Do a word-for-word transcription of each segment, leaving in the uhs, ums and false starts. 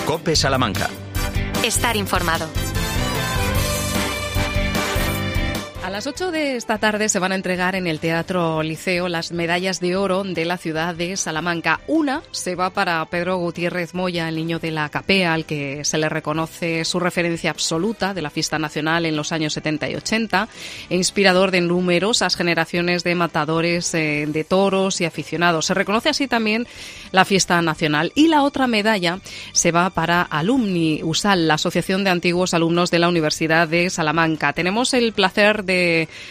COPE Salamanca. Estar informado. A las ocho de esta tarde se van a entregar en el Teatro Liceo las medallas de oro de la ciudad de Salamanca. Una se va para Pedro Gutiérrez Moya, el niño de la Capea, al que se le reconoce su referencia absoluta de la fiesta nacional en los años setenta y ochenta, e inspirador de numerosas generaciones de matadores eh, de toros y aficionados. Se reconoce así también la fiesta nacional. Y la otra medalla se va para Alumni USAL, la Asociación de Antiguos Alumnos de la Universidad de Salamanca. Tenemos el placer de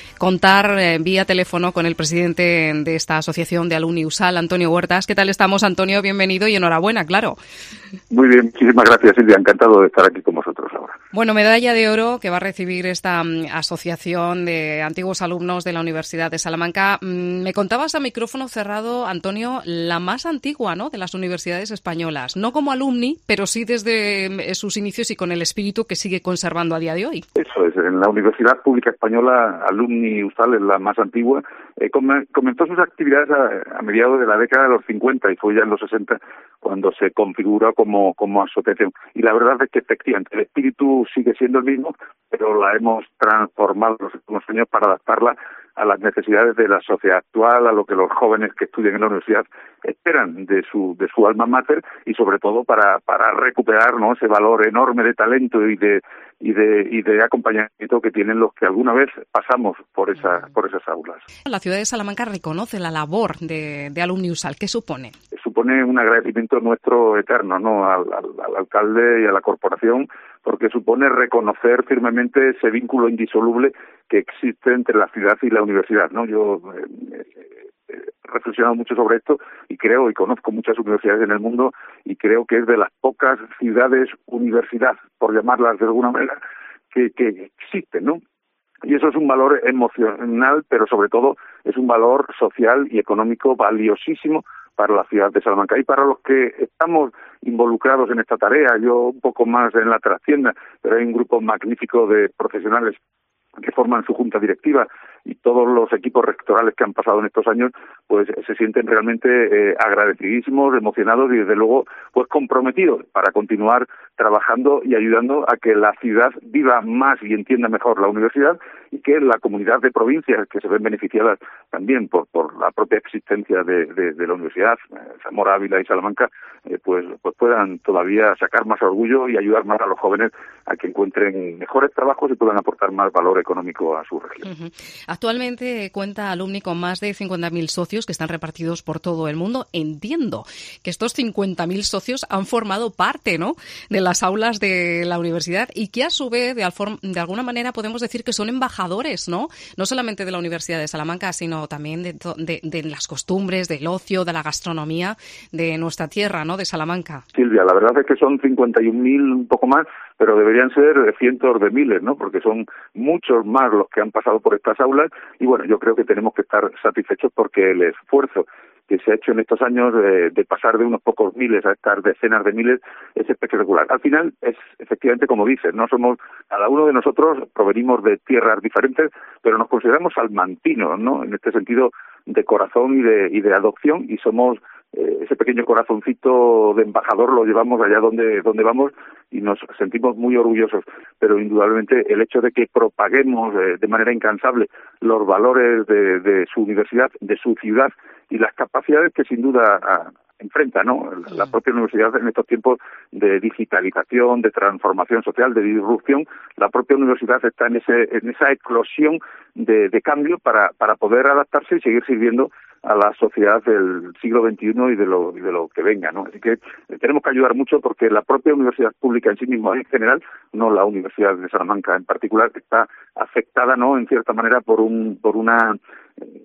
contar eh, vía teléfono con el presidente de esta asociación de Alumni USAL, Antonio Huertas. ¿Qué tal estamos, Antonio? Bienvenido y enhorabuena, claro. Muy bien, muchísimas gracias, Silvia. Encantado de estar aquí con vosotros ahora. Bueno, medalla de oro que va a recibir esta um, asociación de antiguos alumnos de la Universidad de Salamanca. Mm, me contabas a micrófono cerrado, Antonio, la más antigua, ¿no?, de las universidades españolas. No como alumni, pero sí desde eh, sus inicios y con el espíritu que sigue conservando a día de hoy. Eso es, en la Universidad Pública Española, Alumni USAL es la más antigua. Eh, com- comenzó sus actividades a, a mediados de la década de los cincuenta y fue ya en los sesenta cuando se configuró como, como asociación. Y la verdad es que efectivamente el espíritu sigue siendo el mismo, pero la hemos transformado en los últimos años para adaptarla a las necesidades de la sociedad actual, a lo que los jóvenes que estudian en la universidad esperan de su de su alma mater y sobre todo para para recuperar, ¿no?, ese valor enorme de talento y de y de y de acompañamiento que tienen los que alguna vez pasamos por esa por esas aulas. La ciudad de Salamanca reconoce la labor de, de Alumni USAL. ¿Qué supone? Supone un agradecimiento nuestro eterno, ¿no?, al, al, al alcalde y a la corporación, porque supone reconocer firmemente ese vínculo indisoluble que existe entre la ciudad y la universidad, ¿no? Yo eh, he reflexionado mucho sobre esto y creo y conozco muchas universidades en el mundo y creo que es de las pocas ciudades universidad, por llamarlas de alguna manera, que, que existen, ¿no? Y eso es un valor emocional, pero sobre todo es un valor social y económico valiosísimo para la ciudad de Salamanca y para los que estamos involucrados en esta tarea. Yo un poco más en la trascienda, pero hay un grupo magnífico de profesionales que forman su junta directiva y todos los equipos rectorales que han pasado en estos años, pues se sienten realmente eh, agradecidísimos, emocionados y desde luego pues comprometidos para continuar trabajando y ayudando a que la ciudad viva más y entienda mejor la universidad y que la comunidad de provincias que se ven beneficiadas también por por la propia existencia de, de, de la universidad, eh, Zamora, Ávila y Salamanca, eh, pues pues puedan todavía sacar más orgullo y ayudar más a los jóvenes a que encuentren mejores trabajos y puedan aportar más valor económico a su región. Uh-huh. Actualmente cuenta Alumni con más de cincuenta mil socios que están repartidos por todo el mundo. Entiendo que estos cincuenta mil socios han formado parte, ¿no?, de las aulas de la universidad y que a su vez de, alform- de alguna manera podemos decir que son embajadores, ¿no? No solamente de la Universidad de Salamanca, sino también de, de, de las costumbres, del ocio, de la gastronomía de nuestra tierra, ¿no?, de Salamanca. Silvia, la verdad es que son cincuenta y un mil, un poco más, pero deberían ser cientos de miles, ¿no?, porque son muchos más los que han pasado por estas aulas y bueno, yo creo que tenemos que estar satisfechos porque el esfuerzo que se ha hecho en estos años de, de pasar de unos pocos miles a estas decenas de miles es espectacular. Al final es efectivamente como dices, no somos, cada uno de nosotros provenimos de tierras diferentes, pero nos consideramos salmantinos, ¿no?, en este sentido de corazón y de, y de adopción y somos eh, ese pequeño corazoncito de embajador lo llevamos allá donde donde vamos y nos sentimos muy orgullosos, pero indudablemente el hecho de que propaguemos eh, de manera incansable los valores de, de su universidad, de su ciudad y las capacidades que sin duda a, enfrenta, ¿no?, la propia universidad en estos tiempos de digitalización, de transformación social, de disrupción, la propia universidad está en ese en esa eclosión de, de cambio para para poder adaptarse y seguir sirviendo a la sociedad del siglo veintiuno y de lo y de lo que venga, ¿no? Así que eh, tenemos que ayudar mucho porque la propia universidad pública en sí misma en general, no la Universidad de Salamanca en particular, está afectada, ¿no?, en cierta manera por un por una eh,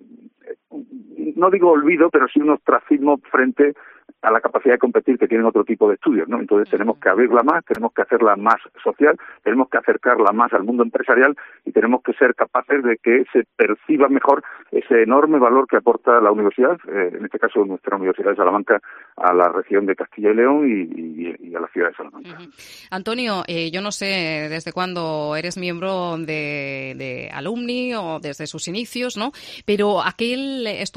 no digo olvido, pero sí un ostracismo frente a la capacidad de competir que tienen otro tipo de estudios, ¿no? Entonces tenemos que abrirla más, tenemos que hacerla más social, tenemos que acercarla más al mundo empresarial y tenemos que ser capaces de que se perciba mejor ese enorme valor que aporta la universidad, eh, en este caso nuestra Universidad de Salamanca, a la región de Castilla y León y, y, y a la ciudad de Salamanca. Uh-huh. Antonio, eh, yo no sé desde cuándo eres miembro de, de Alumni o desde sus inicios, ¿no? Pero aquel estudiante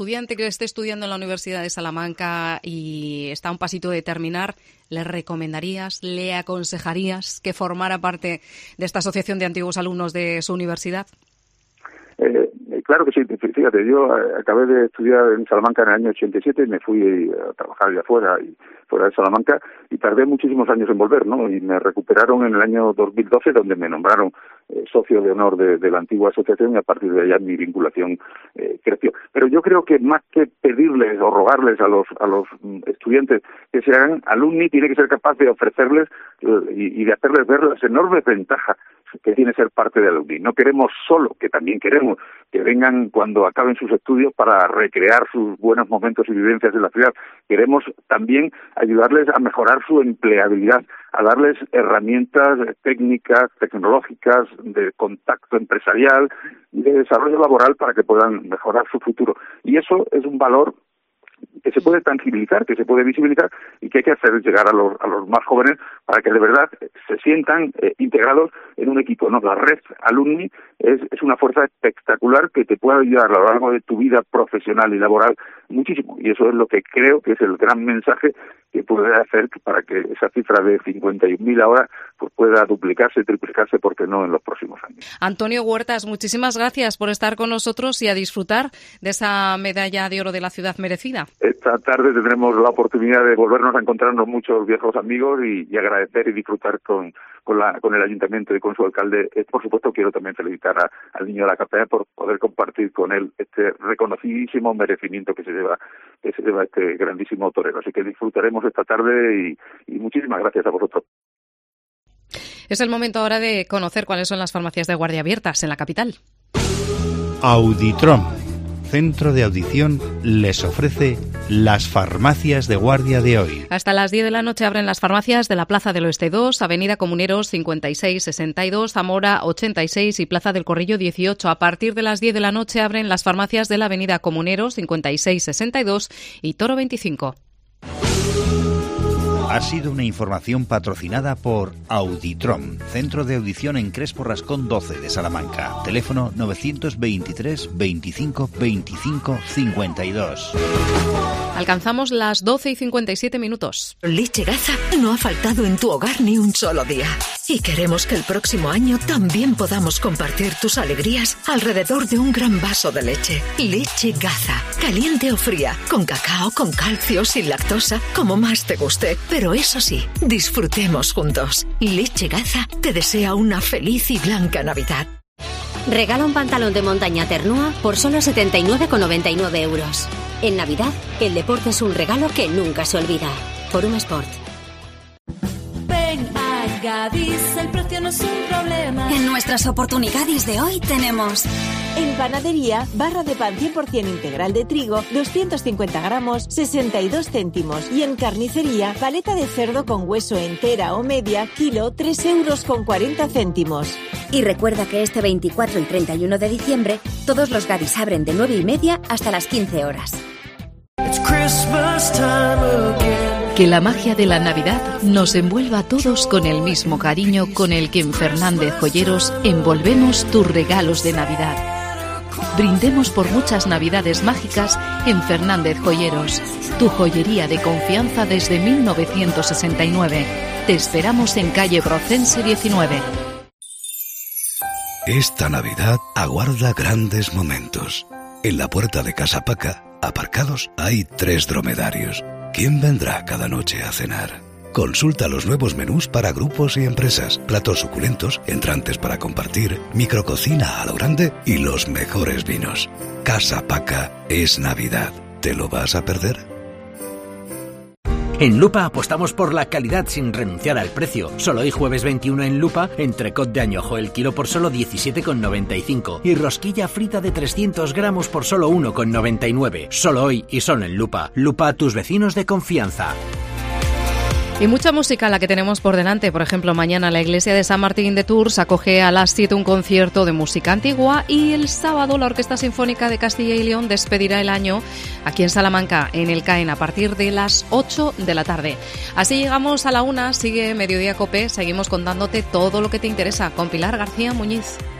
estudiante que esté estudiando en la Universidad de Salamanca y está a un pasito de terminar, ¿le recomendarías, le aconsejarías que formara parte de esta asociación de antiguos alumnos de su universidad? Eh, claro que sí, fíjate, yo acabé de estudiar en Salamanca en el año ochenta y siete y me fui a trabajar allá afuera, y fuera de Salamanca, y tardé muchísimos años en volver, ¿no? Y me recuperaron en el año dos mil doce, donde me nombraron eh, socio de honor de, de la antigua asociación, y a partir de allá mi vinculación eh, creció. Pero yo creo que más que pedirles o rogarles a los a los estudiantes que se hagan alumni, tiene que ser capaz de ofrecerles eh, y, y de hacerles ver las enormes ventajas que tiene ser parte de alumni. No queremos solo, que también queremos, que vengan cuando acaben sus estudios para recrear sus buenos momentos y vivencias en la ciudad. Queremos también ayudarles a mejorar su empleabilidad, a darles herramientas técnicas, tecnológicas, de contacto empresarial y de desarrollo laboral para que puedan mejorar su futuro. Y eso es un valor que se puede tangibilizar, que se puede visibilizar y que hay que hacer llegar a los a los más jóvenes para que de verdad se sientan eh, integrados en un equipo, ¿no? La red alumni es, es una fuerza espectacular que te puede ayudar a lo largo de tu vida profesional y laboral muchísimo, y eso es lo que creo que es el gran mensaje que puede hacer para que esa cifra de cincuenta y un mil ahora pues pueda duplicarse, triplicarse, ¿por qué no?, en los próximos años. Antonio Huertas, muchísimas gracias por estar con nosotros y a disfrutar de esa medalla de oro de la ciudad merecida. Esta tarde tendremos la oportunidad de volvernos a encontrarnos muchos viejos amigos y, y agradecer y disfrutar con, con, la, con el ayuntamiento y con su alcalde. Eh, por supuesto, quiero también felicitar a, al niño de la Capea por poder compartir con él este reconocidísimo merecimiento que se lleva que se lleva este grandísimo torero. Así que disfrutaremos esta tarde y, y muchísimas gracias a vosotros. Es el momento ahora de conocer cuáles son las farmacias de guardia abiertas en la capital. Auditrom, centro de audición, les ofrece las farmacias de guardia de hoy. Hasta las diez de la noche abren las farmacias de la Plaza del Oeste dos, Avenida Comuneros cincuenta y seis sesenta y dos, Zamora ochenta y seis y Plaza del Corrillo dieciocho. A partir de las diez de la noche abren las farmacias de la Avenida Comuneros cincuenta y seis sesenta y dos y Toro veinticinco. Ha sido una información patrocinada por Auditrom, centro de audición en Crespo Rascón doce de Salamanca. Teléfono novecientos veintitrés veinticinco veinticinco cincuenta y dos. Alcanzamos las doce y cincuenta y siete minutos. Leche Gaza no ha faltado en tu hogar ni un solo día. Y queremos que el próximo año también podamos compartir tus alegrías alrededor de un gran vaso de leche. Leche Gaza, caliente o fría, con cacao, con calcio, sin lactosa, como más te guste. Pero eso sí, disfrutemos juntos. Leche Gaza te desea una feliz y blanca Navidad. Regala un pantalón de montaña Ternua por solo setenta y nueve con noventa y nueve euros. En Navidad, el deporte es un regalo que nunca se olvida. Forum Sport. Ven a Gadis, el precio no es un problema. En nuestras oportunidades de hoy tenemos... En panadería, barra de pan cien por ciento integral de trigo, doscientos cincuenta gramos, sesenta y dos céntimos. Y en carnicería, paleta de cerdo con hueso entera o media, kilo, tres euros con cuarenta céntimos. Y recuerda que este veinticuatro y treinta y uno de diciembre, todos los Gadis abren de nueve y media hasta las quince horas. Que la magia de la Navidad nos envuelva a todos con el mismo cariño con el que en Fernández Joyeros envolvemos tus regalos de Navidad. Brindemos por muchas Navidades mágicas en Fernández Joyeros, tu joyería de confianza desde mil novecientos sesenta y nueve. Te esperamos en calle Brocense diecinueve. Esta Navidad aguarda grandes momentos. En la puerta de Casa Paca, aparcados, hay tres dromedarios. ¿Quién vendrá cada noche a cenar? Consulta los nuevos menús para grupos y empresas, platos suculentos, entrantes para compartir, micrococina a lo grande y los mejores vinos. Casa Paca es Navidad. ¿Te lo vas a perder? En Lupa apostamos por la calidad sin renunciar al precio. Solo hoy jueves veintiuno en Lupa, entrecot de añojo el kilo por solo diecisiete con noventa y cinco y rosquilla frita de trescientos gramos por solo uno con noventa y nueve. Solo hoy y solo en Lupa. Lupa, tus vecinos de confianza. Y mucha música la que tenemos por delante. Por ejemplo, mañana la iglesia de San Martín de Tours acoge a las siete un concierto de música antigua y el sábado la Orquesta Sinfónica de Castilla y León despedirá el año aquí en Salamanca, en el CAEN, a partir de las ocho de la tarde. Así llegamos a la una, sigue Mediodía Cope, seguimos contándote todo lo que te interesa con Pilar García Muñiz.